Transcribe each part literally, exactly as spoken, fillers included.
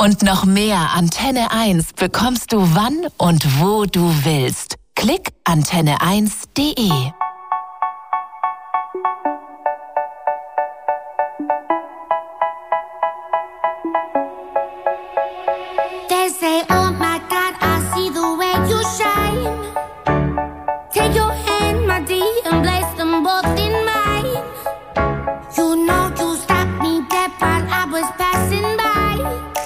Und noch mehr Antenne eins bekommst du wann und wo du willst. Klick antenne eins punkt de. They say, oh my God, I see the way you shine. Take your hand, my dear, and place them both in mine. You know you stopped me dead while I was passing by.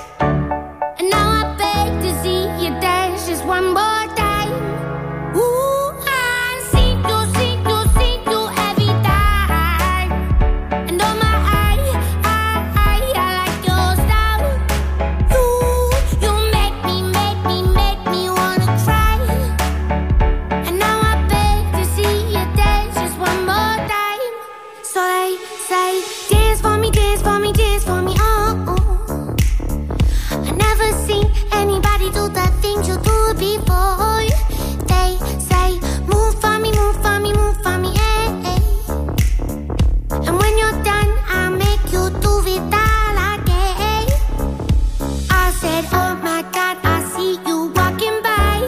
And now I beg to see you dance just one more time. Ooh, I see you, see you, see you every time. And oh my, I, I, I, I like your style. You, you make me, make me, make me wanna cry. And now I beg to see you dance just one more time. So they say, dance for me, dance for me, dance for me, oh, oh. I never seen anybody do the things you do before. They say, move for me, move for me, move for me, eh, eh. And when you're done, I'll make you do it all again. I said, oh my God, I see you walking by.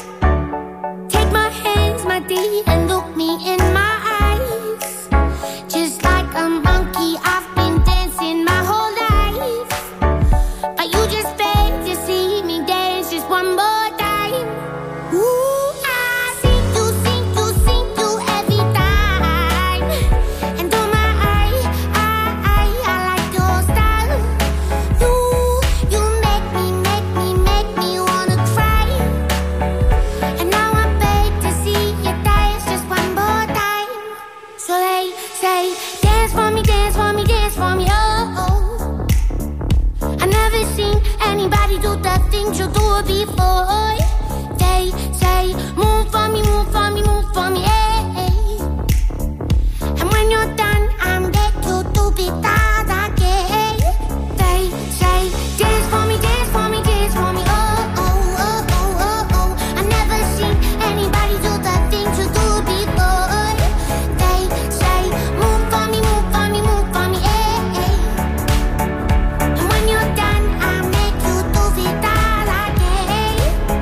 Take my hands, my dear, and look me in my eyes. Just like a monkey, I've been dancing my whole life. But you just beg to see me dance just one more time. Ooh, I see you, see you, see you every time. And oh my, I, I, I, I like your style. You, you make me, make me, make me wanna cry. And now I beg to see you dance just one more time. So they say, dance for me, dance for me, dance for me, oh, oh. I never seen anybody do the things you do before. They say, move for me, move for me, move for me, eh, eh. And when you're done, I'll make you do it all again. They say, dance for me, dance for me, dance for me, oh, oh, oh, oh, oh, oh. I never seen anybody do the things you do before. They say, move for me, move for me, move for me, eh, eh. And when you're done, I'll make you do it all again.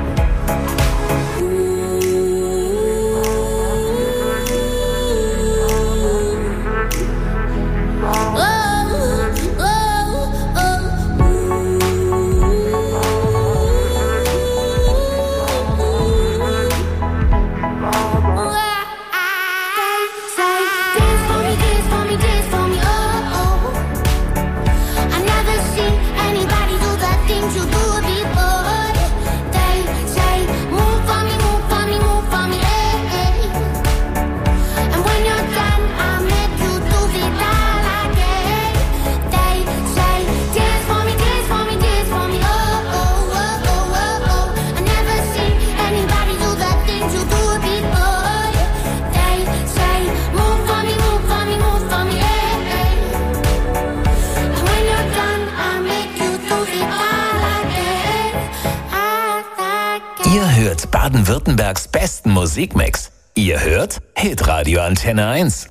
Ihr hört Baden-Württembergs besten Musikmix. Ihr hört Hitradio Antenne eins.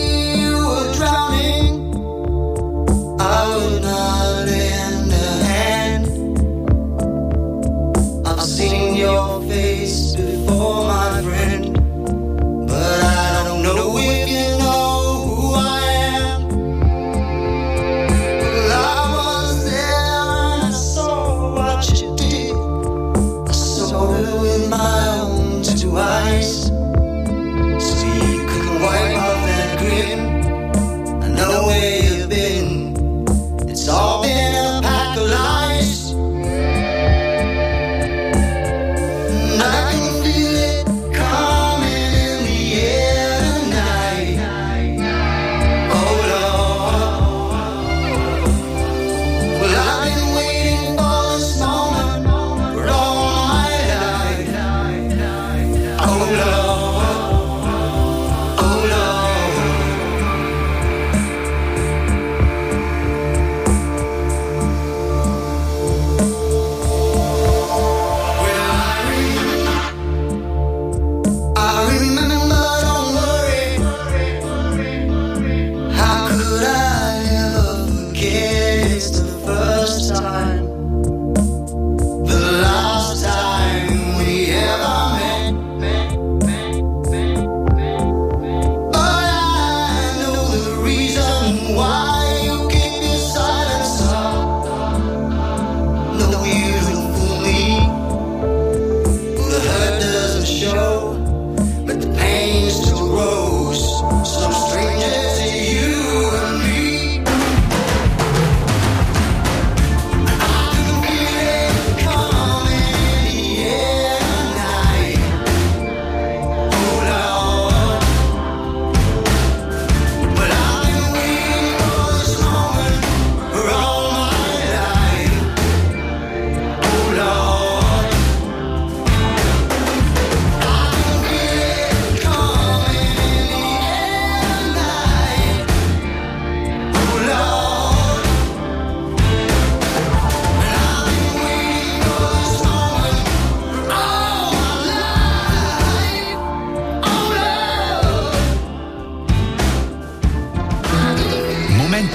I would not lend a hand.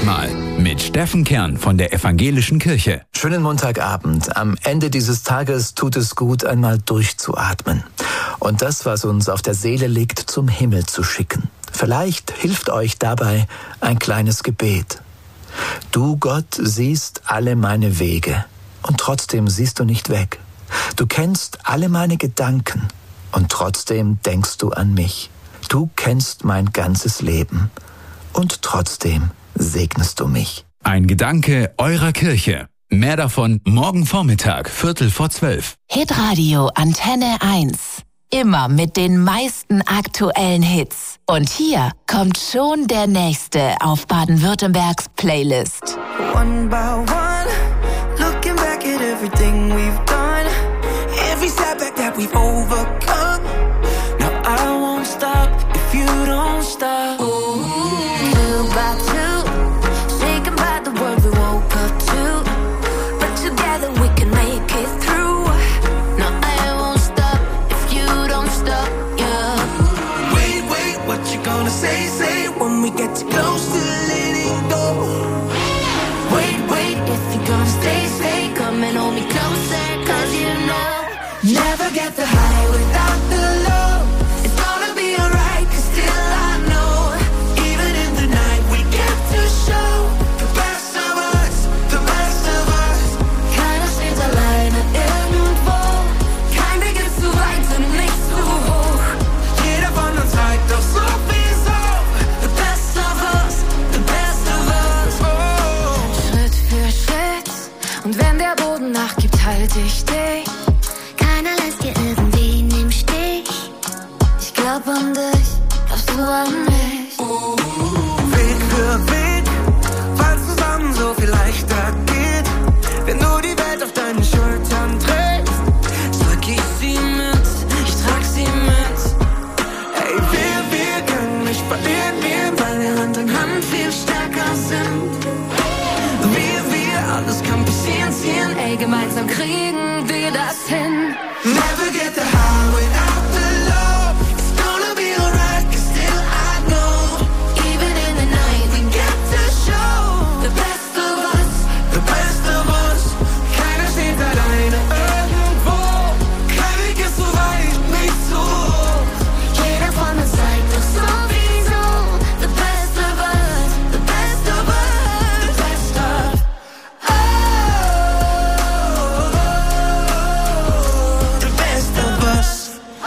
Manchmal mit Steffen Kern von der Evangelischen Kirche. Schönen Montagabend. Am Ende dieses Tages tut es gut, einmal durchzuatmen. Und das, was uns auf der Seele liegt, zum Himmel zu schicken. Vielleicht hilft euch dabei ein kleines Gebet. Du, Gott, siehst alle meine Wege und trotzdem siehst du nicht weg. Du kennst alle meine Gedanken und trotzdem denkst du an mich. Du kennst mein ganzes Leben und trotzdem segnest du mich. Ein Gedanke eurer Kirche. Mehr davon morgen Vormittag, Viertel vor zwölf. Hitradio Antenne eins. Immer mit den meisten aktuellen Hits. Und hier kommt schon der nächste auf Baden-Württembergs Playlist. One by one, looking back at everything we've done, every setback that we've overcome. Now I won't stop if you don't stop. Ooh. Two by two, say goodbye the world we woke up to, but together we can make it through. Now I won't stop if you don't stop, yeah. Wait, wait, what you gonna say, say when we get too close to letting go. Wait, wait, if you're gonna stay, stay, come and hold me closer, cause you know, never get the high without the low. It's gonna be alright, cause still I know, even in the night we get to show the best of us, the best of us. Keiner steht alleine irgendwo, kein Weg ist zu weit und nicht zu hoch. Jeder von uns zeigt doch sowieso the best of us, the best of us. Oh. Schritt für Schritt, und wenn der Boden nachgibt, halt ich dich. Keiner lässt dir irgendwen im Stich. Ich glaub an dich, glaubst du an mich? Oh. Weg für Weg, weil zusammen so viel leichter geht. Wenn du die Welt auf deinen Schultern trägst, trag ich sie mit, ich trag sie mit. Ey, wir, wir können nicht verlieren, wir, weil wir Hand in Hand viel stärker sind. Wir, wir, alles kann passieren, ziehen, ey, gemeinsam kriegen wir das hin. Never get the high without the low. It's gonna be alright, cause still I know, even in the night we get to show the best of us, the best of us. Keiner steht alleine irgendwo, kein Weg ist so weit, nicht so hoch. Jeder von uns zeigt doch sowieso the best of us, the best of us, the best of us. The best of us.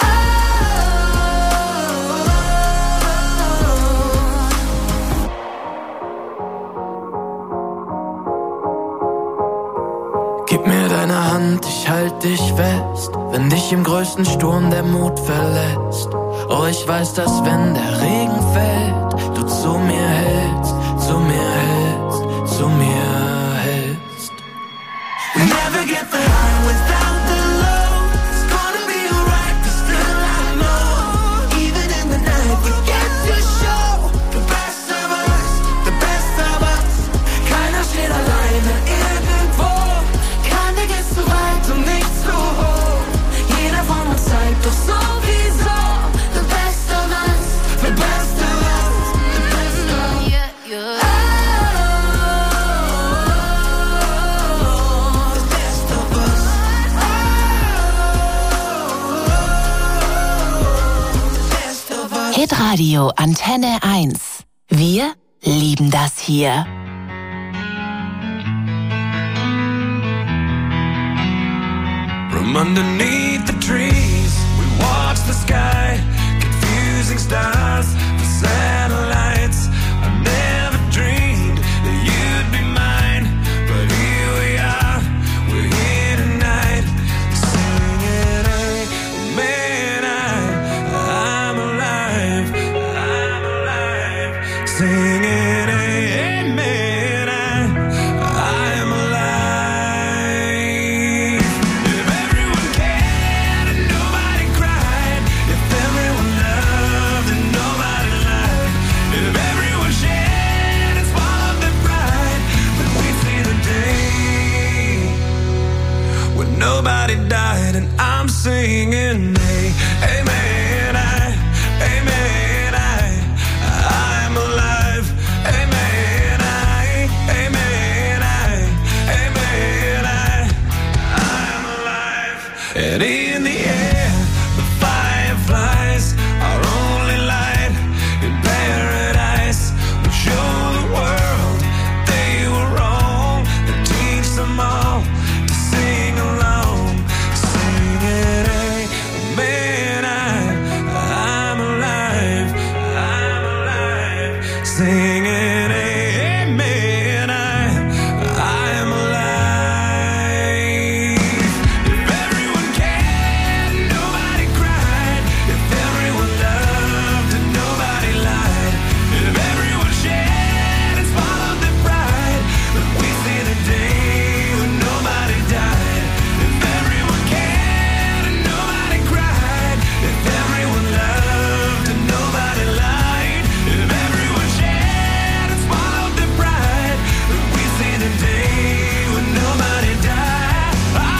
Gib mir deine Hand, ich halt dich fest, wenn dich im größten Sturm der Mut verlässt. Oh, ich weiß, dass wenn der Regen fällt, du zu mir hältst, zu mir hältst, zu mir hältst. We never get the high without the low. It's gonna be alright, cause still I know, even in the night we get to show the best of us, the best of us. Keiner steht alleine irgendwo, kein Weg ist zu weit und nicht zu hoch. Jeder von uns zeigt doch sowieso the best of us, the best of us, the best of us. Yeah, yeah. Hitradio Antenne eins. Wir lieben das hier. From underneath the trees, we watch the sky, confusing stars for satellites. I never dreamed that you'd be mine, but here we are, we're here tonight, singing, amen, I, I'm alive, I'm alive, singing, amen, I, I'm alive. If everyone cared and nobody cried, if everyone loved and nobody lied, if everyone shared and swallowed their pride, then we'd see the day when nobody died. And I'm singing, hey, amen, I, amen, I, I'm alive, singing amen. I, I am alive. If everyone cared, nobody cried. If everyone loved and nobody lied. If everyone shared and swallowed their pride, then we see the day when nobody died. If everyone cared and nobody cried. If everyone loved and nobody lied. If everyone shared and swallowed their pride, then we see the day when nobody died.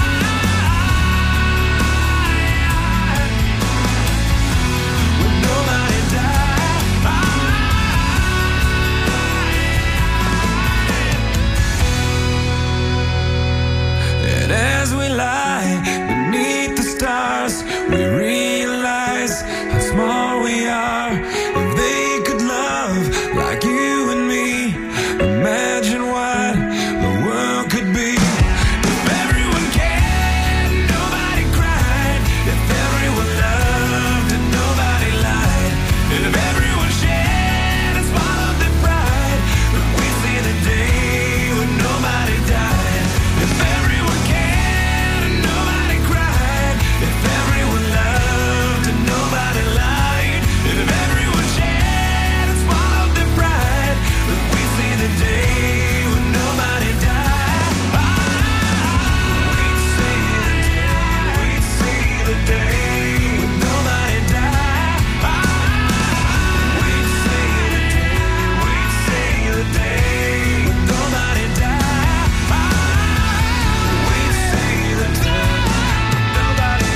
When nobody died. And as we lie beneath the stars, we realize how small we are. If they could love like you and me, imagine what the world could be. If everyone cared, nobody cried. If everyone loved and nobody lied. If everyone shared and swallowed their pride, then we see the day when nobody died. If everyone cared and nobody cried. If everyone loved and nobody lied. If everyone shared and swallowed their pride, then we see the day when nobody died. We'd see the day, we'd see the day when nobody died. We'd see the day, we'd see the day when nobody died. We'd see the day when nobody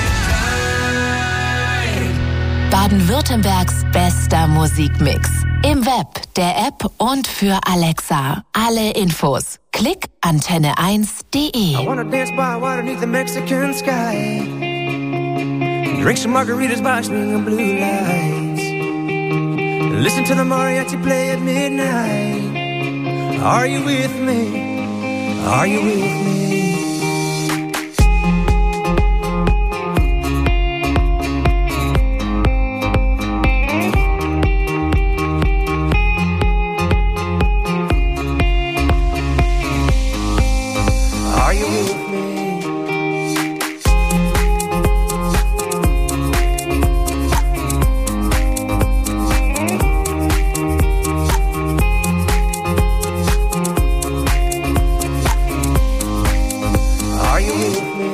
died. Baden-Württembergs bester Musikmix. Im Web, der App und für Alexa. Alle Infos. Klick antenne eins punkt de. I wanna dance by water beneath the Mexican sky. Drink some margaritas by swinging blue lights. Listen to the mariachi play at midnight. Are you with me? Are you with me? Are you with me? Are you with me?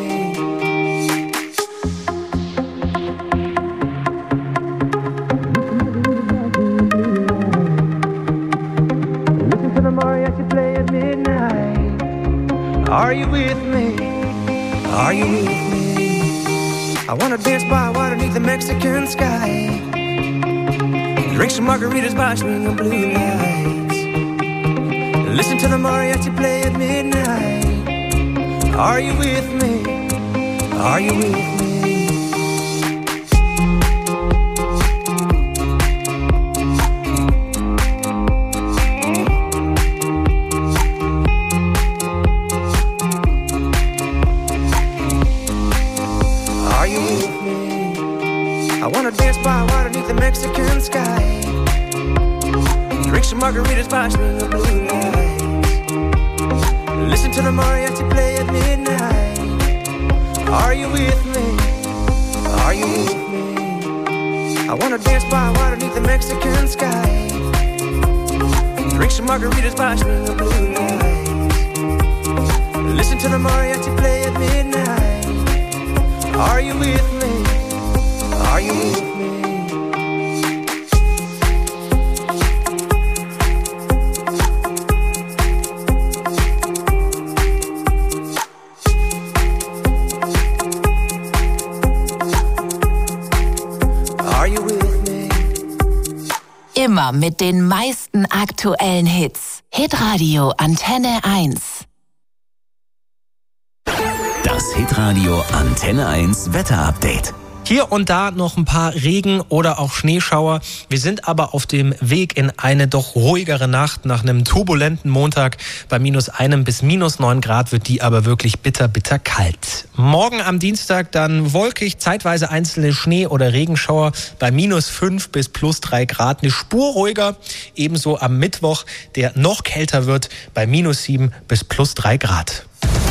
Listen to the mariachi play at midnight. Are you with me? Are you with me? I wanna dance by water beneath the Mexican sky. Drink some margaritas by swinging blue lights. Listen to the mariachi play at midnight. Are you with me? Are you with me? Are you with me? I wanna dance by water beneath the Mexican sky. Drink some margaritas by swinging blue lights. Listen to the mariachi play at midnight. Are you with me? Are you with me? I wanna dance by water beneath the Mexican sky. Drink some margaritas by swinging blue lights. Listen to the mariachi play at midnight. Are you with me? Are you with me? Are you with me? Immer mit den meisten aktuellen Hits. Hitradio Antenne eins. Das Hitradio Antenne eins Wetterupdate. Hier und da noch ein paar Regen- oder auch Schneeschauer. Wir sind aber auf dem Weg in eine doch ruhigere Nacht. Nach einem turbulenten Montag bei minus einem bis minus neun Grad wird die aber wirklich bitter, bitter kalt. Morgen am Dienstag dann wolkig, zeitweise einzelne Schnee- oder Regenschauer bei minus fünf bis plus drei Grad. Eine Spur ruhiger. Ebenso am Mittwoch, der noch kälter wird bei minus sieben bis plus drei Grad.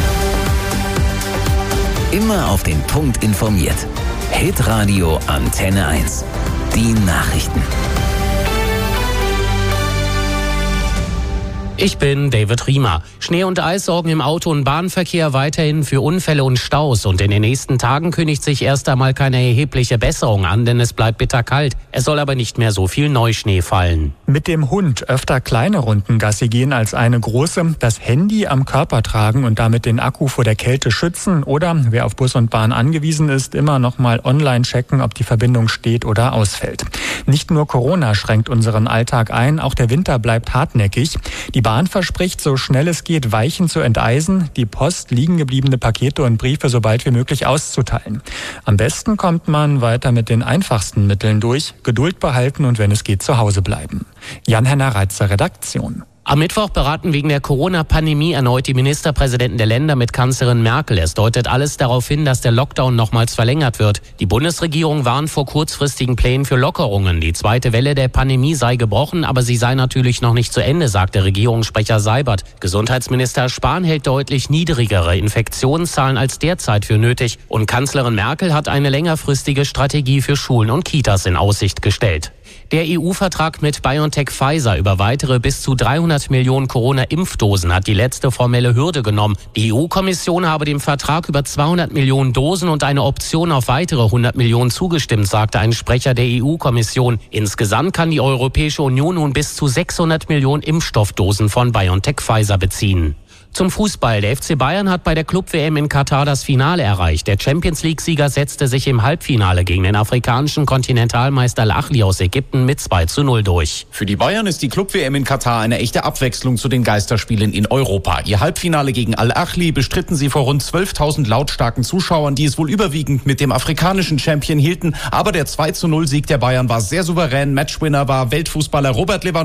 Immer auf den Punkt informiert. Hitradio Antenne eins. Die Nachrichten. Ich bin David Riemer. Schnee und Eis sorgen im Auto- und Bahnverkehr weiterhin für Unfälle und Staus. Und in den nächsten Tagen kündigt sich erst einmal keine erhebliche Besserung an, denn es bleibt bitterkalt. Es soll aber nicht mehr so viel Neuschnee fallen. Mit dem Hund öfter kleine Runden Gassi gehen als eine große, das Handy am Körper tragen und damit den Akku vor der Kälte schützen oder, wer auf Bus und Bahn angewiesen ist, immer noch mal online checken, ob die Verbindung steht oder ausfällt. Nicht nur Corona schränkt unseren Alltag ein, auch der Winter bleibt hartnäckig. Die Bahn verspricht, so schnell es geht, Weichen zu enteisen, die Post liegen gebliebene Pakete und Briefe so bald wie möglich auszuteilen. Am besten kommt man weiter mit den einfachsten Mitteln durch, Geduld behalten und wenn es geht, zu Hause bleiben. Jan-Henner Reitzer, Redaktion. Am Mittwoch beraten wegen der Corona-Pandemie erneut die Ministerpräsidenten der Länder mit Kanzlerin Merkel. Es deutet alles darauf hin, dass der Lockdown nochmals verlängert wird. Die Bundesregierung warnt vor kurzfristigen Plänen für Lockerungen. Die zweite Welle der Pandemie sei gebrochen, aber sie sei natürlich noch nicht zu Ende, sagte Regierungssprecher Seibert. Gesundheitsminister Spahn hält deutlich niedrigere Infektionszahlen als derzeit für nötig. Und Kanzlerin Merkel hat eine längerfristige Strategie für Schulen und Kitas in Aussicht gestellt. Der E U-Vertrag mit BioNTech-Pfizer über weitere bis zu dreihundert Millionen Corona-Impfdosen hat die letzte formelle Hürde genommen. Die E U-Kommission habe dem Vertrag über zweihundert Millionen Dosen und eine Option auf weitere hundert Millionen zugestimmt, sagte ein Sprecher der E U-Kommission. Insgesamt kann die Europäische Union nun bis zu sechshundert Millionen Impfstoffdosen von BioNTech-Pfizer beziehen. Zum Fußball. Der F C Bayern hat bei der Club-W M in Katar das Finale erreicht. Der Champions-League-Sieger setzte sich im Halbfinale gegen den afrikanischen Kontinentalmeister Al-Ahly aus Ägypten mit zwei zu null durch. Für die Bayern ist die Club-W M in Katar eine echte Abwechslung zu den Geisterspielen in Europa. Ihr Halbfinale gegen Al-Ahly bestritten sie vor rund zwölftausend lautstarken Zuschauern, die es wohl überwiegend mit dem afrikanischen Champion hielten. Aber der zwei zu null Sieg der Bayern war sehr souverän. Matchwinner war Weltfußballer Robert Lewandowski.